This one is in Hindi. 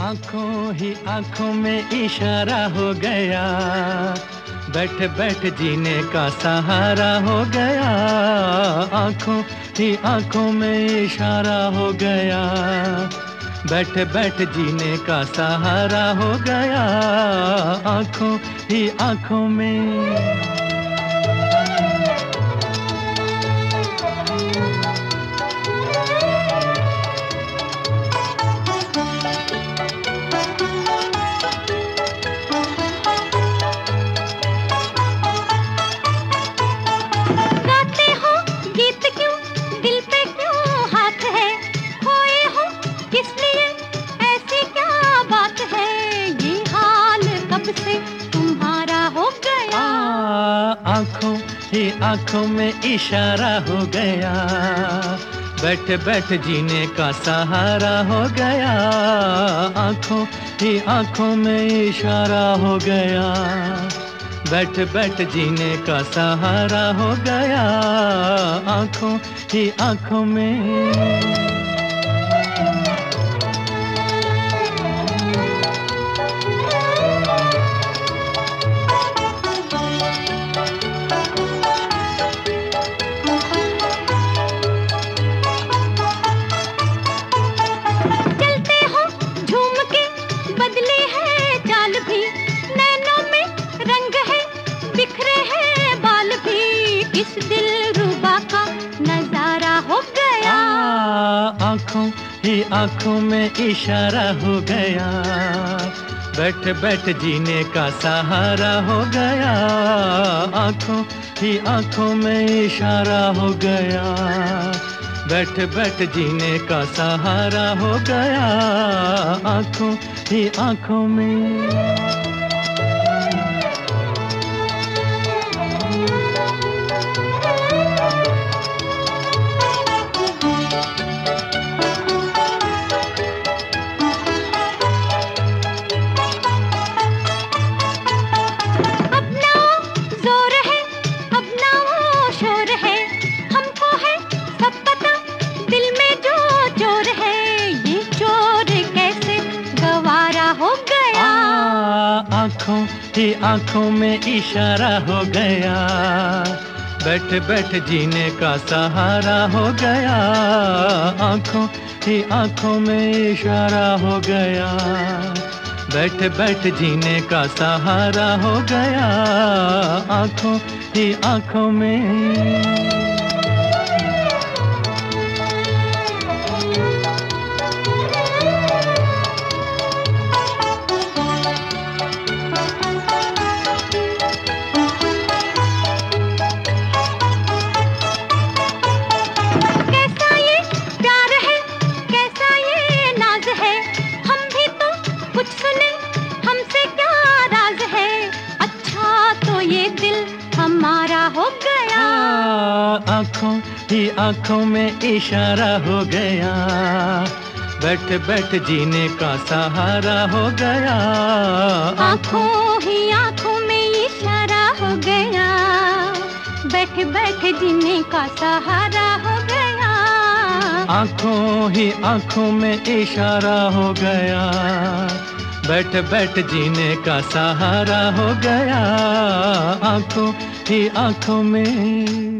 आंखों ही आंखों में इशारा हो गया, बैठ बैठ जीने का सहारा हो गया। आंखों ही आंखों में इशारा हो गया, बैठ बैठ जीने का सहारा हो गया। आंखों ही आंखों में। आंखों ही आंखों में इशारा हो गया, बैठ बैठ जीने का सहारा हो गया। आंखों ही आंखों में इशारा हो गया, बैठ बैठ जीने का सहारा हो गया। आंखों ही आंखों में। आंखों ही आंखों में इशारा हो गया, बैठ बैठ जीने का सहारा हो गया। आंखों ही आंखों में इशारा हो गया, बैठ बैठ जीने का सहारा हो गया। आंखों ही आंखों में। आंखों ही आंखों में इशारा हो गया, बैठ बैठ जीने का सहारा हो गया। आंखों ही आंखों में इशारा हो गया, बैठ बैठ जीने का सहारा हो गया। आंखों ही आंखों में। आंखों ही आंखों में इशारा हो गया, बैठ बैठ जीने का सहारा हो गया। आंखों ही आंखों में इशारा हो गया, बैठ बैठ जीने का सहारा हो गया। आंखों ही आंखों में इशारा हो गया, बैठ बैठ जीने का सहारा हो गया। आंखों ही आंखों में।